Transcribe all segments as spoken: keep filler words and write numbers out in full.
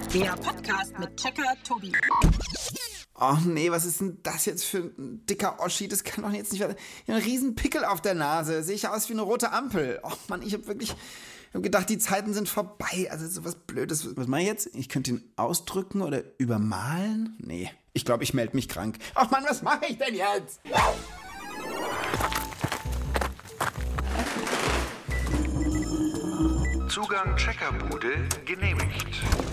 Der Podcast mit Checker Tobi. Oh nee, was ist denn das jetzt für ein dicker Oschi? Das kann doch jetzt nicht werden. Ich habe einen riesen Pickel auf der Nase. Sehe ich aus wie eine rote Ampel. Oh Mann, ich habe wirklich ich hab gedacht, die Zeiten sind vorbei. Also sowas Blödes. Was mache ich jetzt? Ich könnte ihn ausdrücken oder übermalen? Nee, ich glaube, ich melde mich krank. Oh Mann, was mache ich denn jetzt? Zugang Checkerbude genehmigt.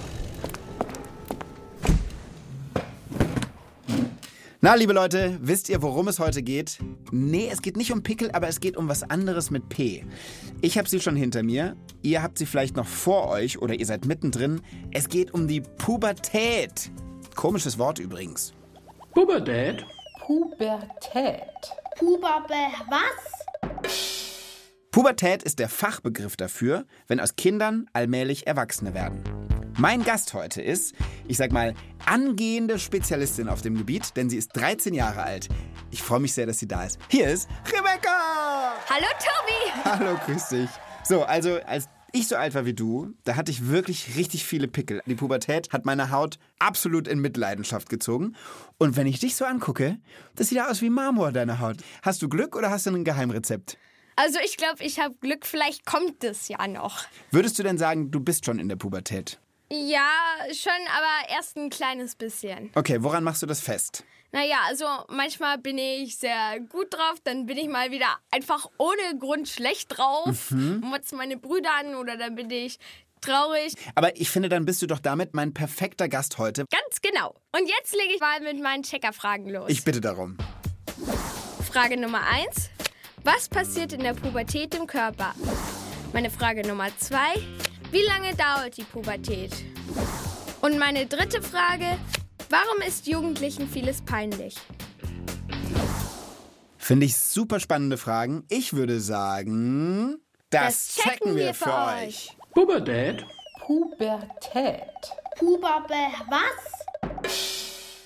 Na, liebe Leute, wisst ihr, worum es heute geht? Nee, es geht nicht um Pickel, aber es geht um was anderes mit P. Ich habe sie schon hinter mir, ihr habt sie vielleicht noch vor euch oder ihr seid mittendrin. Es geht um die Pubertät. Komisches Wort übrigens. Pubertät? Pubertät. Puberbe was? Pubertät ist der Fachbegriff dafür, wenn aus Kindern allmählich Erwachsene werden. Mein Gast heute ist, ich sag mal, angehende Spezialistin auf dem Gebiet, denn sie ist dreizehn Jahre alt. Ich freue mich sehr, dass sie da ist. Hier ist Rebecca! Hallo Tobi! Hallo, grüß dich. So, also als ich so alt war wie du, da hatte ich wirklich richtig viele Pickel. Die Pubertät hat meine Haut absolut in Mitleidenschaft gezogen. Und wenn ich dich so angucke, das sieht aus wie Marmor, deine Haut. Hast du Glück oder hast du ein Geheimrezept? Also ich glaube, ich habe Glück, vielleicht kommt es ja noch. Würdest du denn sagen, du bist schon in der Pubertät? Ja, schon, aber erst ein kleines bisschen. Okay, woran machst du das fest? Naja, also manchmal bin ich sehr gut drauf, dann bin ich mal wieder einfach ohne Grund schlecht drauf, mhm. motz meine Brüder an oder dann bin ich traurig. Aber ich finde, dann bist du doch damit mein perfekter Gast heute. Ganz genau. Und jetzt lege ich mal mit meinen Checkerfragen los. Ich bitte darum. Frage Nummer eins. Was passiert in der Pubertät im Körper? Meine Frage Nummer zwei. Wie lange dauert die Pubertät? Und meine dritte Frage. Warum ist Jugendlichen vieles peinlich? Finde ich super spannende Fragen. Ich würde sagen, das, das checken wir für euch. Pubertät? Pubertät. Puberbe was?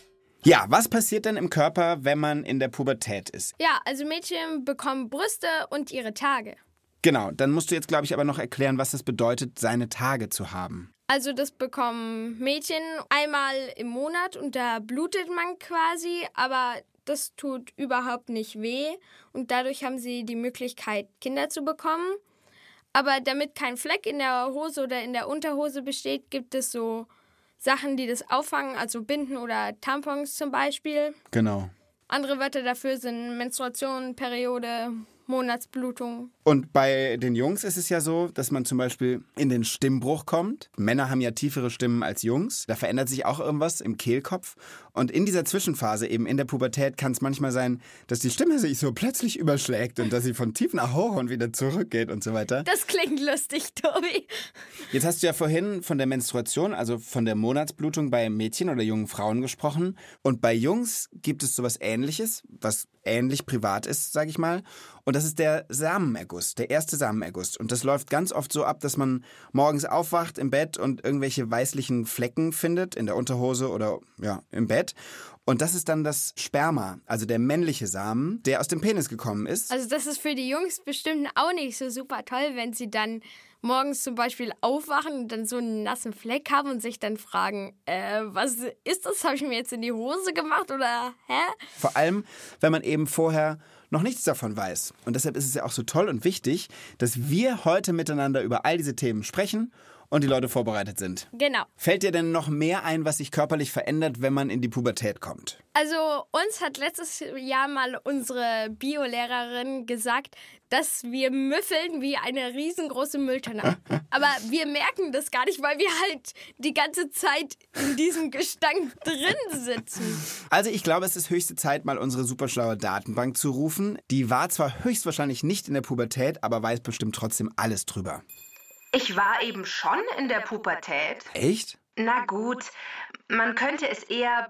Ja, was passiert denn im Körper, wenn man in der Pubertät ist? Ja, also Mädchen bekommen Brüste und ihre Tage. Genau, dann musst du jetzt, glaube ich, aber noch erklären, was es bedeutet, seine Tage zu haben. Also das bekommen Mädchen einmal im Monat und da blutet man quasi, aber das tut überhaupt nicht weh und dadurch haben sie die Möglichkeit, Kinder zu bekommen. Aber damit kein Fleck in der Hose oder in der Unterhose besteht, gibt es so Sachen, die das auffangen, also Binden oder Tampons zum Beispiel. Genau. Andere Wörter dafür sind Menstruation, Periode, Monatsblutung. Und bei den Jungs ist es ja so, dass man zum Beispiel in den Stimmbruch kommt. Männer haben ja tiefere Stimmen als Jungs. Da verändert sich auch irgendwas im Kehlkopf. Und in dieser Zwischenphase, eben in der Pubertät, kann es manchmal sein, dass die Stimme sich so plötzlich überschlägt und dass sie von tief nach hoch und wieder zurückgeht und so weiter. Das klingt lustig, Tobi. Jetzt hast du ja vorhin von der Menstruation, also von der Monatsblutung bei Mädchen oder jungen Frauen gesprochen. Und bei Jungs gibt es sowas Ähnliches, was ähnlich privat ist, sage ich mal. Und das ist der Samenerguss, der erste Samenerguss. Und das läuft ganz oft so ab, dass man morgens aufwacht im Bett und irgendwelche weißlichen Flecken findet, in der Unterhose oder ja im Bett. Und das ist dann das Sperma, also der männliche Samen, der aus dem Penis gekommen ist. Also das ist für die Jungs bestimmt auch nicht so super toll, wenn sie dann morgens zum Beispiel aufwachen und dann so einen nassen Fleck haben und sich dann fragen, äh, was ist das? Habe ich mir jetzt in die Hose gemacht oder hä? Vor allem, wenn man eben vorher noch nichts davon weiß. Und deshalb ist es ja auch so toll und wichtig, dass wir heute miteinander über all diese Themen sprechen und die Leute vorbereitet sind. Genau. Fällt dir denn noch mehr ein, was sich körperlich verändert, wenn man in die Pubertät kommt? Also uns hat letztes Jahr mal unsere Biolehrerin gesagt, dass wir müffeln wie eine riesengroße Mülltonne. Aber wir merken das gar nicht, weil wir halt die ganze Zeit in diesem Gestank drin sitzen. Also ich glaube, es ist höchste Zeit, mal unsere superschlaue Datenbank zu rufen. Die war zwar höchstwahrscheinlich nicht in der Pubertät, aber weiß bestimmt trotzdem alles drüber. Ich war eben schon in der Pubertät. Echt? Na gut, man könnte es eher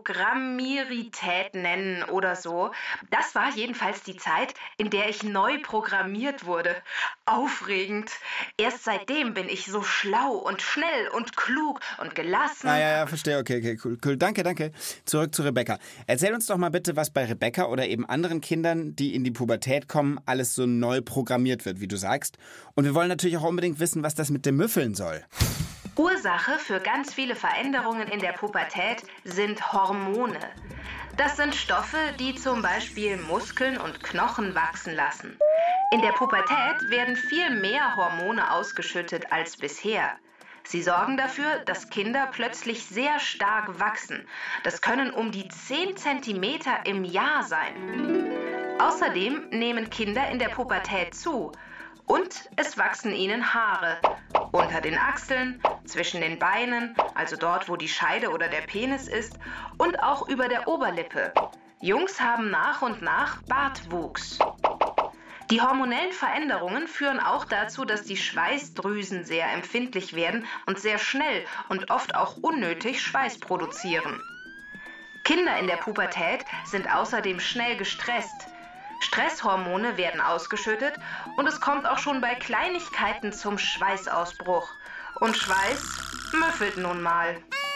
Programmierität nennen oder so. Das war jedenfalls die Zeit, in der ich neu programmiert wurde. Aufregend. Erst seitdem bin ich so schlau und schnell und klug und gelassen. Ah, ja, ja, verstehe. Okay, okay, cool, cool. Danke, danke. Zurück zu Rebecca. Erzähl uns doch mal bitte, was bei Rebecca oder eben anderen Kindern, die in die Pubertät kommen, alles so neu programmiert wird, wie du sagst. Und wir wollen natürlich auch unbedingt wissen, was das mit dem Müffeln soll. Ursache für ganz viele Veränderungen in der Pubertät sind Hormone. Das sind Stoffe, die zum Beispiel Muskeln und Knochen wachsen lassen. In der Pubertät werden viel mehr Hormone ausgeschüttet als bisher. Sie sorgen dafür, dass Kinder plötzlich sehr stark wachsen. Das können um die zehn Zentimeter im Jahr sein. Außerdem nehmen Kinder in der Pubertät zu. Und es wachsen ihnen Haare. Unter den Achseln, zwischen den Beinen, also dort, wo die Scheide oder der Penis ist, und auch über der Oberlippe. Jungs haben nach und nach Bartwuchs. Die hormonellen Veränderungen führen auch dazu, dass die Schweißdrüsen sehr empfindlich werden und sehr schnell und oft auch unnötig Schweiß produzieren. Kinder in der Pubertät sind außerdem schnell gestresst. Stresshormone werden ausgeschüttet und es kommt auch schon bei Kleinigkeiten zum Schweißausbruch. Und Schweiß müffelt nun mal.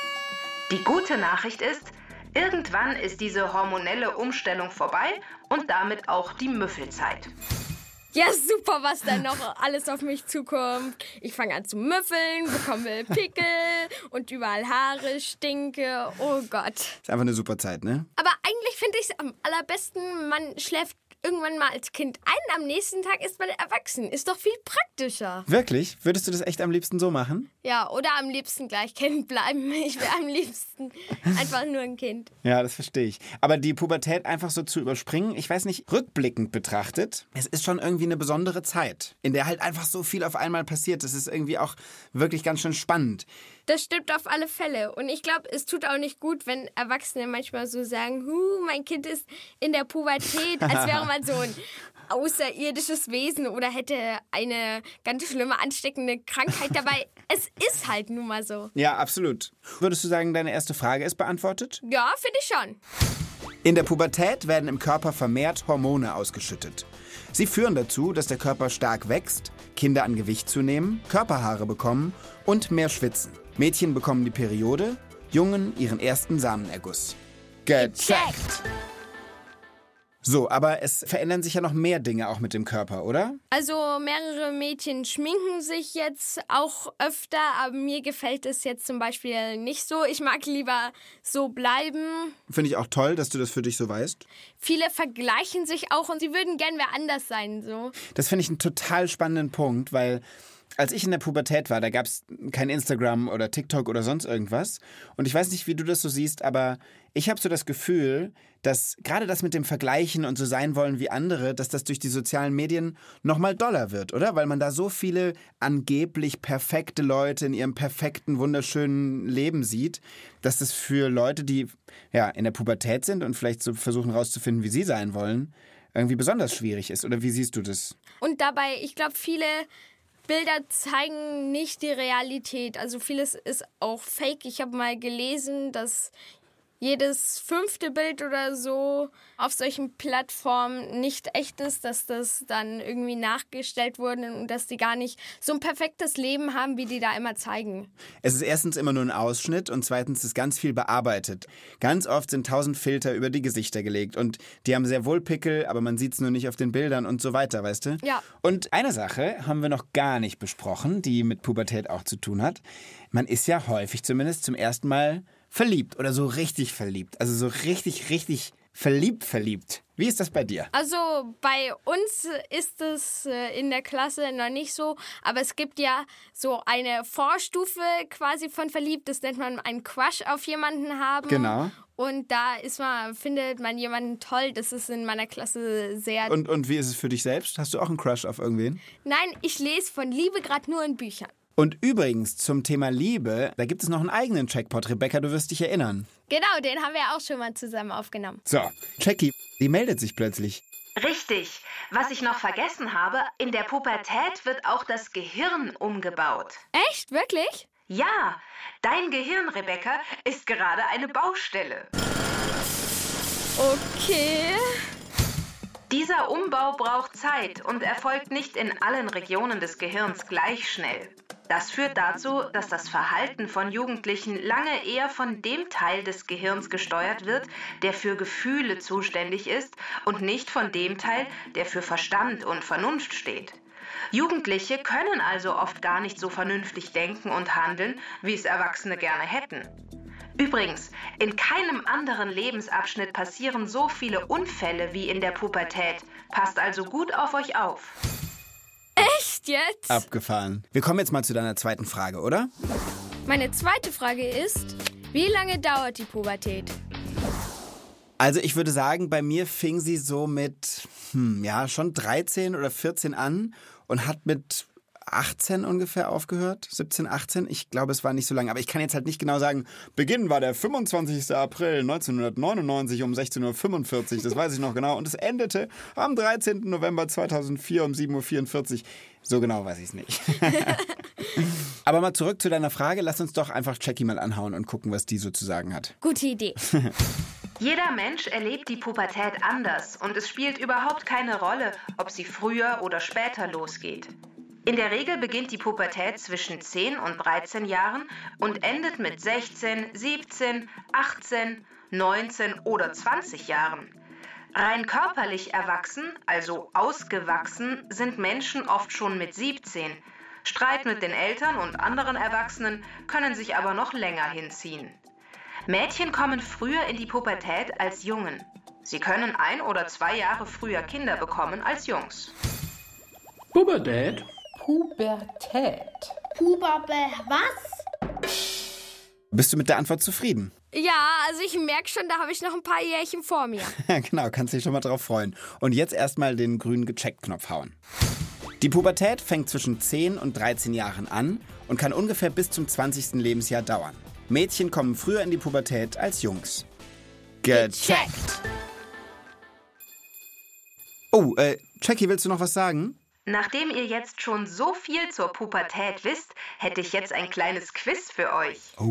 Die gute Nachricht ist, irgendwann ist diese hormonelle Umstellung vorbei und damit auch die Müffelzeit. Ja, super, was da noch alles auf mich zukommt. Ich fange an zu müffeln, bekomme Pickel und überall Haare, stinke. Oh Gott. Ist einfach eine super Zeit, ne? Aber eigentlich finde ich es am allerbesten, man schläft irgendwann mal als Kind ein, am nächsten Tag ist man erwachsen. Ist doch viel praktischer. Wirklich? Würdest du das echt am liebsten so machen? Ja, oder am liebsten gleich Kind bleiben. Ich wäre am liebsten einfach nur ein Kind. Ja, das verstehe ich. Aber die Pubertät einfach so zu überspringen, ich weiß nicht, rückblickend betrachtet, es ist schon irgendwie eine besondere Zeit, in der halt einfach so viel auf einmal passiert. Das ist irgendwie auch wirklich ganz schön spannend. Das stimmt auf alle Fälle. Und ich glaube, es tut auch nicht gut, wenn Erwachsene manchmal so sagen, huh, mein Kind ist in der Pubertät, als wäre man so ein außerirdisches Wesen oder hätte eine ganz schlimme, ansteckende Krankheit dabei. Es ist halt nun mal so. Ja, absolut. Würdest du sagen, deine erste Frage ist beantwortet? Ja, finde ich schon. In der Pubertät werden im Körper vermehrt Hormone ausgeschüttet. Sie führen dazu, dass der Körper stark wächst, Kinder an Gewicht zunehmen, Körperhaare bekommen und mehr schwitzen. Mädchen bekommen die Periode, Jungen ihren ersten Samenerguss. Gecheckt! So, aber es verändern sich ja noch mehr Dinge auch mit dem Körper, oder? Also mehrere Mädchen schminken sich jetzt auch öfter, aber mir gefällt es jetzt zum Beispiel nicht so. Ich mag lieber so bleiben. Finde ich auch toll, dass du das für dich so weißt. Viele vergleichen sich auch und sie würden gern wer anders sein, so. Das finde ich einen total spannenden Punkt, weil als ich in der Pubertät war, da gab es kein Instagram oder TikTok oder sonst irgendwas. Und ich weiß nicht, wie du das so siehst, aber ich habe so das Gefühl, dass gerade das mit dem Vergleichen und so sein wollen wie andere, dass das durch die sozialen Medien nochmal doller wird, oder? Weil man da so viele angeblich perfekte Leute in ihrem perfekten, wunderschönen Leben sieht, dass das für Leute, die ja in der Pubertät sind und vielleicht so versuchen rauszufinden, wie sie sein wollen, irgendwie besonders schwierig ist. Oder wie siehst du das? Und dabei, ich glaube, viele Bilder zeigen nicht die Realität. Also vieles ist auch fake. Ich habe mal gelesen, dass jedes fünfte Bild oder so auf solchen Plattformen nicht echt ist, dass das dann irgendwie nachgestellt wurde und dass die gar nicht so ein perfektes Leben haben, wie die da immer zeigen. Es ist erstens immer nur ein Ausschnitt und zweitens ist ganz viel bearbeitet. Ganz oft sind tausend Filter über die Gesichter gelegt und die haben sehr wohl Pickel, aber man sieht es nur nicht auf den Bildern und so weiter, weißt du? Ja. Und eine Sache haben wir noch gar nicht besprochen, die mit Pubertät auch zu tun hat. Man ist ja häufig zumindest zum ersten Mal verliebt oder so richtig verliebt. Also so richtig, richtig verliebt, verliebt. Wie ist das bei dir? Also bei uns ist es in der Klasse noch nicht so, aber es gibt ja so eine Vorstufe quasi von verliebt. Das nennt man einen Crush auf jemanden haben. Genau. Und da ist man, findet man jemanden toll. Das ist in meiner Klasse sehr... Und, und wie ist es für dich selbst? Hast du auch einen Crush auf irgendwen? Nein, ich lese von Liebe gerade nur in Büchern. Und übrigens, zum Thema Liebe, da gibt es noch einen eigenen Checkpot. Rebecca, du wirst dich erinnern. Genau, den haben wir auch schon mal zusammen aufgenommen. So, Jackie, die meldet sich plötzlich. Richtig. Was ich noch vergessen habe, in der Pubertät wird auch das Gehirn umgebaut. Echt? Wirklich? Ja, dein Gehirn, Rebecca, ist gerade eine Baustelle. Okay. Dieser Umbau braucht Zeit und erfolgt nicht in allen Regionen des Gehirns gleich schnell. Das führt dazu, dass das Verhalten von Jugendlichen lange eher von dem Teil des Gehirns gesteuert wird, der für Gefühle zuständig ist und nicht von dem Teil, der für Verstand und Vernunft steht. Jugendliche können also oft gar nicht so vernünftig denken und handeln, wie es Erwachsene gerne hätten. Übrigens, in keinem anderen Lebensabschnitt passieren so viele Unfälle wie in der Pubertät. Passt also gut auf euch auf. Echt jetzt? Abgefahren. Wir kommen jetzt mal zu deiner zweiten Frage, oder? Meine zweite Frage ist, wie lange dauert die Pubertät? Also ich würde sagen, bei mir fing sie so mit, hm, ja, schon dreizehn oder vierzehn an und hat mit achtzehn ungefähr aufgehört, siebzehn, achtzehn. Ich glaube, es war nicht so lange, aber ich kann jetzt halt nicht genau sagen, Beginn war der fünfundzwanzigsten April neunzehnhundertneunundneunzig um sechzehn Uhr fünfundvierzig, das weiß ich noch genau. Und es endete am dreizehnten November zweitausendvier um sieben Uhr vierundvierzig. So genau weiß ich es nicht. Aber mal zurück zu deiner Frage, lass uns doch einfach Jackie mal anhauen und gucken, was die so zu sagen hat. Gute Idee. Jeder Mensch erlebt die Pubertät anders und es spielt überhaupt keine Rolle, ob sie früher oder später losgeht. In der Regel beginnt die Pubertät zwischen zehn und dreizehn Jahren und endet mit sechzehn, siebzehn, achtzehn, neunzehn oder zwanzig Jahren. Rein körperlich erwachsen, also ausgewachsen, sind Menschen oft schon mit siebzehn. Streit mit den Eltern und anderen Erwachsenen können sich aber noch länger hinziehen. Mädchen kommen früher in die Pubertät als Jungen. Sie können ein oder zwei Jahre früher Kinder bekommen als Jungs. Pubertät. Pubertät. Puberbe, was? Bist du mit der Antwort zufrieden? Ja, also ich merke schon, da habe ich noch ein paar Jährchen vor mir. Genau, kannst dich schon mal drauf freuen. Und jetzt erstmal den grünen Gecheckt-Knopf hauen. Die Pubertät fängt zwischen zehn und dreizehn Jahren an und kann ungefähr bis zum zwanzigsten Lebensjahr dauern. Mädchen kommen früher in die Pubertät als Jungs. Gecheckt! Oh, äh, Jackie, willst du noch was sagen? Nachdem ihr jetzt schon so viel zur Pubertät wisst, hätte ich jetzt ein kleines Quiz für euch. Oh.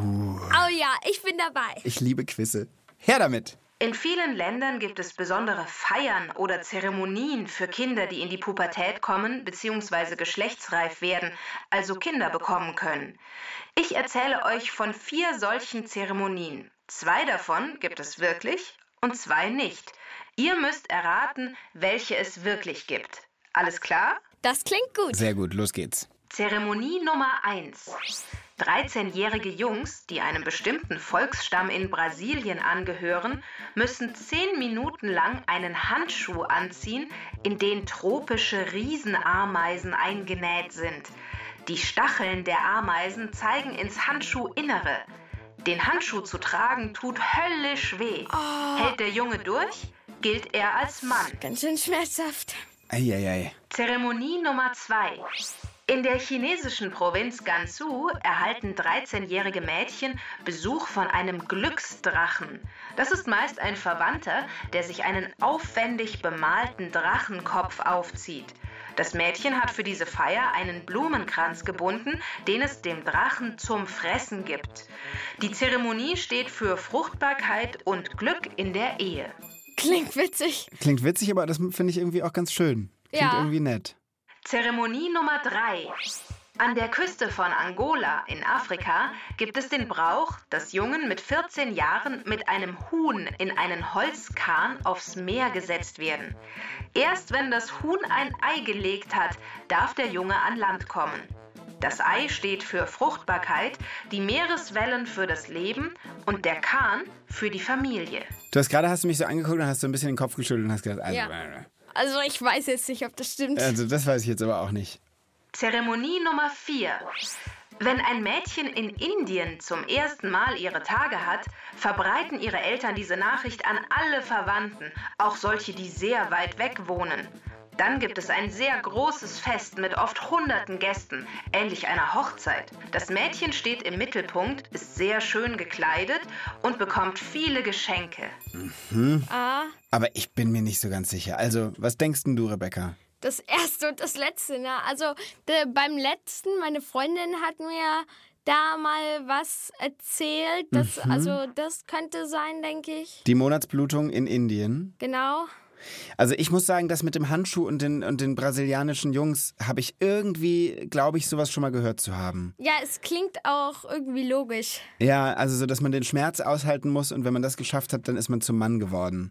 Oh ja, ich bin dabei. Ich liebe Quizze. Her damit! In vielen Ländern gibt es besondere Feiern oder Zeremonien für Kinder, die in die Pubertät kommen bzw. geschlechtsreif werden, also Kinder bekommen können. Ich erzähle euch von vier solchen Zeremonien. Zwei davon gibt es wirklich und zwei nicht. Ihr müsst erraten, welche es wirklich gibt. Alles klar? Das klingt gut. Sehr gut, los geht's. Zeremonie Nummer eins. dreizehnjährige Jungs, die einem bestimmten Volksstamm in Brasilien angehören, müssen zehn Minuten lang einen Handschuh anziehen, in den tropische Riesenameisen eingenäht sind. Die Stacheln der Ameisen zeigen ins Handschuhinnere. Den Handschuh zu tragen tut höllisch weh. Oh. Hält der Junge durch, gilt er als Mann. Ganz schön schmerzhaft. Eieiei. Zeremonie Nummer zwei. In der chinesischen Provinz Gansu erhalten dreizehnjährige Mädchen Besuch von einem Glücksdrachen. Das ist meist ein Verwandter, der sich einen aufwendig bemalten Drachenkopf aufzieht. Das Mädchen hat für diese Feier einen Blumenkranz gebunden, den es dem Drachen zum Fressen gibt. Die Zeremonie steht für Fruchtbarkeit und Glück in der Ehe. Klingt witzig. Klingt witzig, aber das finde ich irgendwie auch ganz schön. Klingt Ja. irgendwie nett. Zeremonie Nummer drei. An der Küste von Angola in Afrika gibt es den Brauch, dass Jungen mit vierzehn Jahren mit einem Huhn in einen Holzkahn aufs Meer gesetzt werden. Erst wenn das Huhn ein Ei gelegt hat, darf der Junge an Land kommen. Das Ei steht für Fruchtbarkeit, die Meereswellen für das Leben und der Kahn für die Familie. Du hast gerade, hast du mich so angeguckt und hast so ein bisschen den Kopf geschüttelt und hast gesagt, also, Ja. Also ich weiß jetzt nicht, ob das stimmt. also das weiß ich jetzt aber auch nicht. Zeremonie Nummer vier. Wenn ein Mädchen in Indien zum ersten Mal ihre Tage hat, verbreiten ihre Eltern diese Nachricht an alle Verwandten, auch solche, die sehr weit weg wohnen. Dann gibt es ein sehr großes Fest mit oft hunderten Gästen, ähnlich einer Hochzeit. Das Mädchen steht im Mittelpunkt, ist sehr schön gekleidet und bekommt viele Geschenke. Mhm. Ah, Aber ich bin mir nicht so ganz sicher. Also, was denkst denn du, Rebecca? das erste und das letzte, ne? Also der, beim letzten, meine Freundin hat mir da mal was erzählt. Das, Mhm. Also das könnte sein, denke ich. Die Monatsblutung in Indien. Genau. Also ich muss sagen, das mit dem Handschuh und den, und den brasilianischen Jungs habe ich irgendwie, glaube ich, sowas schon mal gehört zu haben. Ja, es klingt auch irgendwie logisch. Ja, also so, dass man den Schmerz aushalten muss und wenn man das geschafft hat, dann ist man zum Mann geworden.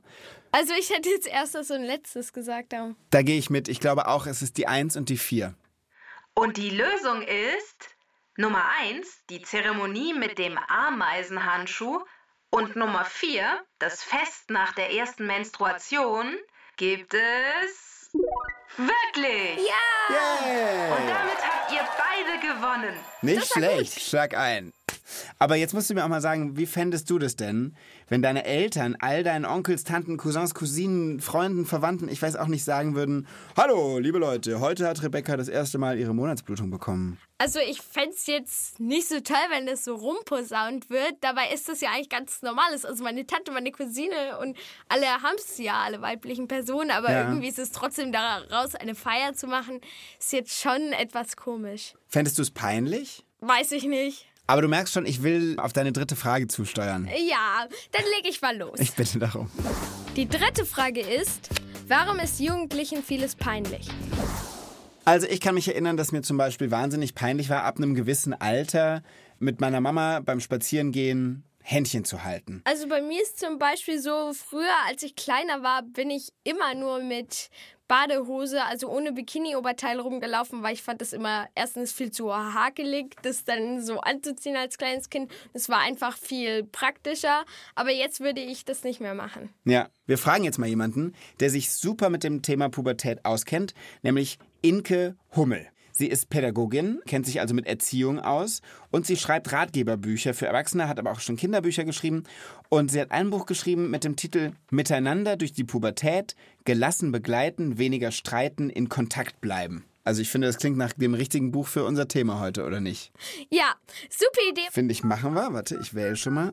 Also ich hätte jetzt erst das so ein letztes gesagt. Aber Da gehe ich mit. Ich glaube auch, es ist die eins und die vier. Und die Lösung ist Nummer eins, die Zeremonie mit dem Ameisenhandschuh. Und Nummer vier, das Fest nach der ersten Menstruation, gibt es wirklich. ja! Yeah. Und damit habt ihr beide gewonnen. Nicht schlecht, schlag ein. Aber jetzt musst du mir auch mal sagen, wie fändest du das denn, wenn deine Eltern all deinen Onkels, Tanten, Cousins, Cousinen, Freunden, Verwandten, ich weiß auch nicht, sagen würden, hallo, liebe Leute, heute hat Rebecca das erste Mal ihre Monatsblutung bekommen. Also ich fände es jetzt nicht so toll, wenn das so rumposaunt wird. Dabei ist das ja eigentlich ganz Normales. Also meine Tante, meine Cousine und alle haben es ja, alle weiblichen Personen. Aber Ja. irgendwie ist es trotzdem daraus eine Feier zu machen, ist jetzt schon etwas komisch. Fändest du es peinlich? Weiß ich nicht. Aber du merkst schon, ich will auf deine dritte Frage zusteuern. Ja, dann lege ich mal los. Ich bitte darum. Die dritte Frage ist, warum ist Jugendlichen vieles peinlich? Also ich kann mich erinnern, dass mir zum Beispiel wahnsinnig peinlich war, ab einem gewissen Alter mit meiner Mama beim Spazierengehen Händchen zu halten. Also bei mir ist zum Beispiel so, früher, als ich kleiner war, bin ich immer nur mit Badehose, also ohne Bikini-Oberteil rumgelaufen, weil ich fand das immer erstens viel zu hakelig, das dann so anzuziehen als kleines Kind. Das war einfach viel praktischer, aber jetzt würde ich das nicht mehr machen. Ja, wir fragen jetzt mal jemanden, der sich super mit dem Thema Pubertät auskennt, nämlich Inke Hummel. Sie ist Pädagogin, kennt sich also mit Erziehung aus und sie schreibt Ratgeberbücher für Erwachsene, hat aber auch schon Kinderbücher geschrieben. Und sie hat ein Buch geschrieben mit dem Titel Miteinander durch die Pubertät, gelassen begleiten, weniger streiten, in Kontakt bleiben. Also ich finde, das klingt nach dem richtigen Buch für unser Thema heute, oder nicht? Ja, super Idee. Finde ich, machen wir. Warte, ich wähle schon mal.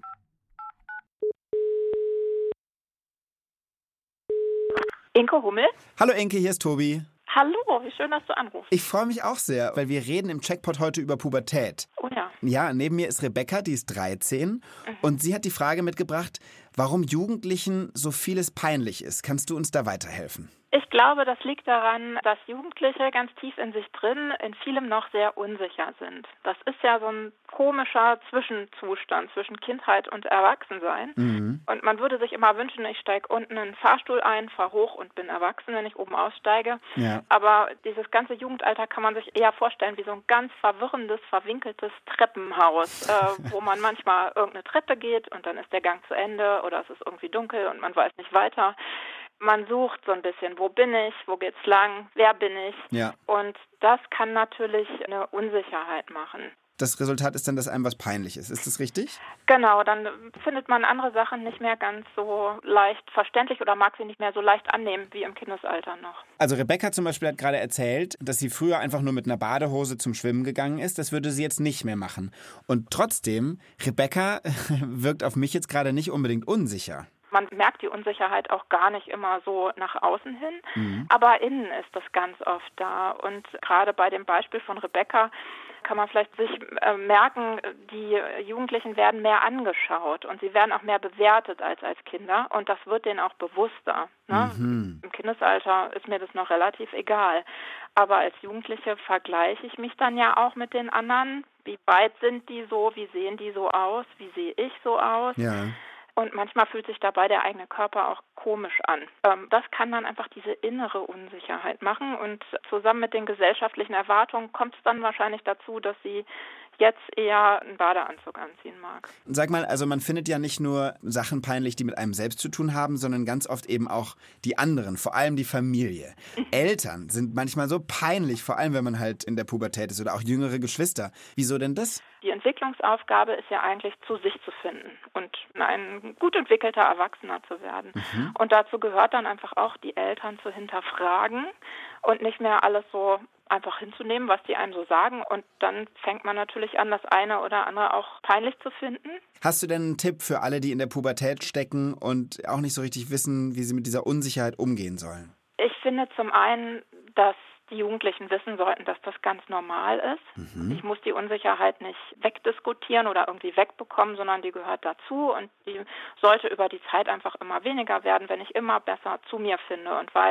Inke Hummel. Hallo Inke, hier ist Tobi. Hallo, wie schön, dass du anrufst. Ich freue mich auch sehr, weil wir reden im Checkpot heute über Pubertät. Oh ja. Ja, neben mir ist Rebecca, die ist dreizehn. Mhm. Und sie hat die Frage mitgebracht, warum Jugendlichen so vieles peinlich ist. Kannst du uns da weiterhelfen? Ich glaube, das liegt daran, dass Jugendliche ganz tief in sich drin in vielem noch sehr unsicher sind. Das ist ja so ein komischer Zwischenzustand zwischen Kindheit und Erwachsensein. Mhm. Und man würde sich immer wünschen, ich steige unten in einen Fahrstuhl ein, fahre hoch und bin erwachsen, wenn ich oben aussteige. Ja. Aber dieses ganze Jugendalter kann man sich eher vorstellen wie so ein ganz verwirrendes, verwinkeltes Treppenhaus, äh, wo man manchmal irgendeine Treppe geht und dann ist der Gang zu Ende oder es ist irgendwie dunkel und man weiß nicht weiter. Man sucht so ein bisschen, wo bin ich, wo geht's lang, wer bin ich? Ja. Und das kann natürlich eine Unsicherheit machen. Das Resultat ist dann, dass einem was peinlich ist. Ist das richtig? Genau, dann findet man andere Sachen nicht mehr ganz so leicht verständlich oder mag sie nicht mehr so leicht annehmen wie im Kindesalter noch. Also Rebecca zum Beispiel hat gerade erzählt, dass sie früher einfach nur mit einer Badehose zum Schwimmen gegangen ist. Das würde sie jetzt nicht mehr machen. Und trotzdem, Rebecca wirkt auf mich jetzt gerade nicht unbedingt unsicher. Man merkt die Unsicherheit auch gar nicht immer so nach außen hin, mhm. aber innen ist das ganz oft da. Und gerade bei dem Beispiel von Rebecca kann man vielleicht sich äh, merken, die Jugendlichen werden mehr angeschaut und sie werden auch mehr bewertet als als Kinder und das wird denen auch bewusster. Ne? Mhm. Im Kindesalter ist mir das noch relativ egal, aber als Jugendliche vergleiche ich mich dann ja auch mit den anderen. Wie weit sind die so, wie sehen die so aus, wie sehe ich so aus? Ja. Und manchmal fühlt sich dabei der eigene Körper auch komisch an. Das kann dann einfach diese innere Unsicherheit machen. Und zusammen mit den gesellschaftlichen Erwartungen kommt es dann wahrscheinlich dazu, dass sie jetzt eher einen Badeanzug anziehen mag. Sag mal, also man findet ja nicht nur Sachen peinlich, die mit einem selbst zu tun haben, sondern ganz oft eben auch die anderen, vor allem die Familie. Eltern sind manchmal so peinlich, vor allem wenn man halt in der Pubertät ist oder auch jüngere Geschwister. Wieso denn das? Die Entwicklungsaufgabe ist ja eigentlich, zu sich zu finden und ein gut entwickelter Erwachsener zu werden. Mhm. Und dazu gehört dann einfach auch, die Eltern zu hinterfragen und nicht mehr alles so einfach hinzunehmen, was die einem so sagen. Und dann fängt man natürlich an, das eine oder andere auch peinlich zu finden. Hast du denn einen Tipp für alle, die in der Pubertät stecken und auch nicht so richtig wissen, wie sie mit dieser Unsicherheit umgehen sollen? Ich finde zum einen, dass die Jugendlichen wissen sollten, dass das ganz normal ist. Mhm. Ich muss die Unsicherheit nicht wegdiskutieren oder irgendwie wegbekommen, sondern die gehört dazu und die sollte über die Zeit einfach immer weniger werden, wenn ich immer besser zu mir finde und weiß,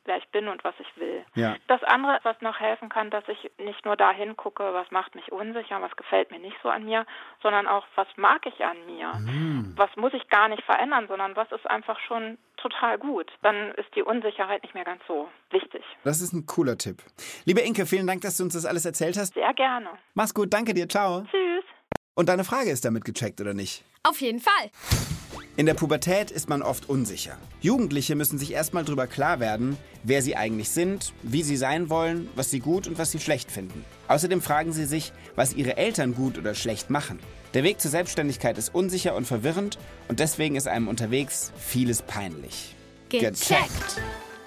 wer ich bin und was ich will. Ja. Das andere, was noch helfen kann, dass ich nicht nur da hingucke, was macht mich unsicher, was gefällt mir nicht so an mir, sondern auch, was mag ich an mir. Mhm. Was muss ich gar nicht verändern, sondern was ist einfach schon total gut. Dann ist die Unsicherheit nicht mehr ganz so wichtig. Das ist ein cooler Tipp. Liebe Inke, vielen Dank, dass du uns das alles erzählt hast. Sehr gerne. Mach's gut, danke dir, ciao. Tschüss. Und deine Frage ist damit gecheckt, oder nicht? Auf jeden Fall. In der Pubertät ist man oft unsicher. Jugendliche müssen sich erstmal darüber klar werden, wer sie eigentlich sind, wie sie sein wollen, was sie gut und was sie schlecht finden. Außerdem fragen sie sich, was ihre Eltern gut oder schlecht machen. Der Weg zur Selbstständigkeit ist unsicher und verwirrend und deswegen ist einem unterwegs vieles peinlich. Gecheckt.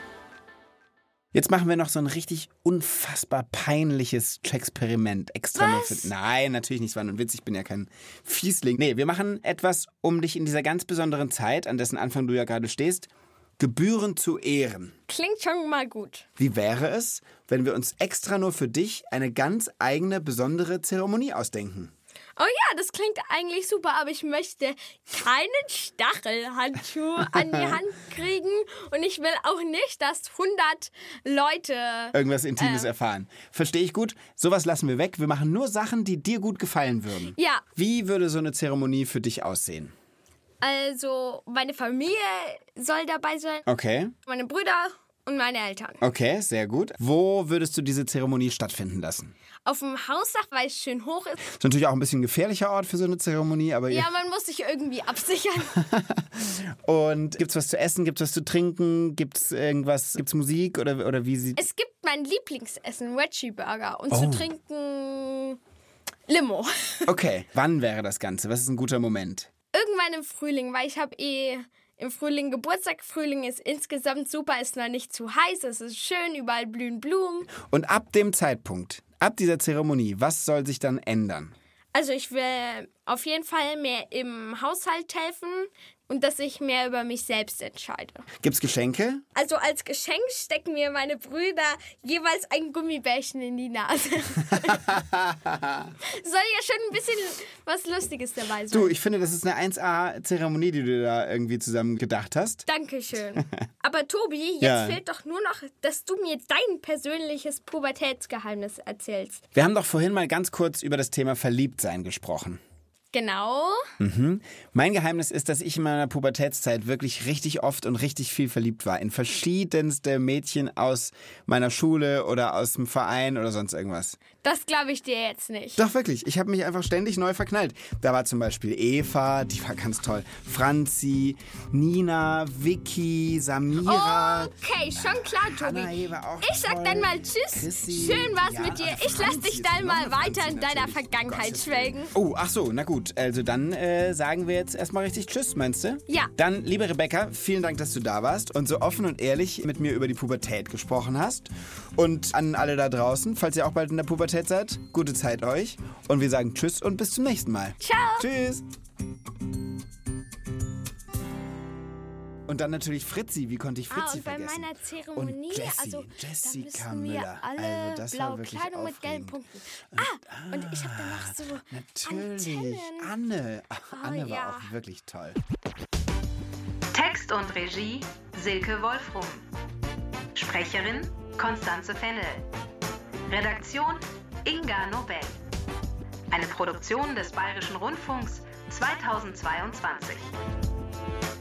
Jetzt machen wir noch so ein richtig unfassbar peinliches Checksperiment. Extra nur für... Nein, natürlich nicht, es war nur ein Witz, ich bin ja kein Fiesling. Nee, wir machen etwas, um dich in dieser ganz besonderen Zeit, an dessen Anfang du ja gerade stehst, gebührend zu ehren. Klingt schon mal gut. Wie wäre es, wenn wir uns extra nur für dich eine ganz eigene, besondere Zeremonie ausdenken? Oh ja, das klingt eigentlich super, aber ich möchte keinen Stachelhandschuh an die Hand kriegen und ich will auch nicht, dass hundert Leute irgendwas Intimes äh, erfahren. Verstehe ich gut. Sowas lassen wir weg. Wir machen nur Sachen, die dir gut gefallen würden. Ja. Wie würde so eine Zeremonie für dich aussehen? Also, meine Familie soll dabei sein. Okay. Meine Brüder und meine Eltern. Okay, sehr gut. Wo würdest du diese Zeremonie stattfinden lassen? Auf dem Hausdach, weil es schön hoch ist. Ist natürlich auch ein bisschen ein gefährlicher Ort für so eine Zeremonie, aber... Ja, man muss sich irgendwie absichern. Und gibt's was zu essen, gibt's was zu trinken, gibt's irgendwas, gibt's Musik oder, oder wie sieht... Es gibt mein Lieblingsessen, Veggie Burger. Und oh. zu trinken Limo. Okay, wann wäre das Ganze? Was ist ein guter Moment? Irgendwann im Frühling, weil ich habe eh... Im Frühling Geburtstag. Frühling ist insgesamt super, ist noch nicht zu heiß, es ist schön, überall blühen Blumen. Und ab dem Zeitpunkt, ab dieser Zeremonie, was soll sich dann ändern? Also ich will auf jeden Fall mehr im Haushalt helfen und dass ich mehr über mich selbst entscheide. Gibt's Geschenke? Also als Geschenk stecken mir meine Brüder jeweils ein Gummibärchen in die Nase. Soll ja schon ein bisschen was Lustiges dabei sein. Du, ich finde, das ist eine eins A-Zeremonie, die du da irgendwie zusammen gedacht hast. Dankeschön. Aber Tobi, jetzt ja. fehlt doch nur noch, dass du mir dein persönliches Pubertätsgeheimnis erzählst. Wir haben doch vorhin mal ganz kurz über das Thema Verliebtsein gesprochen. Genau. Mhm. Mein Geheimnis ist, dass ich in meiner Pubertätszeit wirklich richtig oft und richtig viel verliebt war. In verschiedenste Mädchen aus meiner Schule oder aus dem Verein oder sonst irgendwas. Das glaube ich dir jetzt nicht. Doch, wirklich. Ich habe mich einfach ständig neu verknallt. Da war zum Beispiel Eva, die war ganz toll. Franzi, Nina, Vicky, Samira. Okay, schon klar, Tobi. Hanna war auch ich sag toll. dann mal Tschüss. Chrissy. Schön war's ja, mit dir. Ich Franzi, lass dich dann mal weiter in deiner natürlich. Vergangenheit schwelgen. Oh, ach so, na gut. Also dann äh, sagen wir jetzt erstmal richtig Tschüss, meinst du? Ja. Dann, liebe Rebecca, vielen Dank, dass du da warst und so offen und ehrlich mit mir über die Pubertät gesprochen hast. Und an alle da draußen, falls ihr auch bald in der Pubertät seid, gute Zeit euch. Und wir sagen Tschüss und bis zum nächsten Mal. Ciao. Tschüss. Und dann natürlich Fritzi. Wie konnte ich Fritzi ah, und bei vergessen? meiner Zeremonie, und Jessie, also Jessica da müssen wir Müller. alle also das blaue war wirklich Kleidung mit gelben aufregend. Punkten. Ah, ah, und ich habe danach so natürlich. Antennen. Anne. Ach, Oh, Anne war ja. auch wirklich toll. Text und Regie Silke Wolfrum. Sprecherin Konstanze Fennel. Redaktion Inga Nobel. Eine Produktion des Bayerischen Rundfunks zweitausendzweiundzwanzig.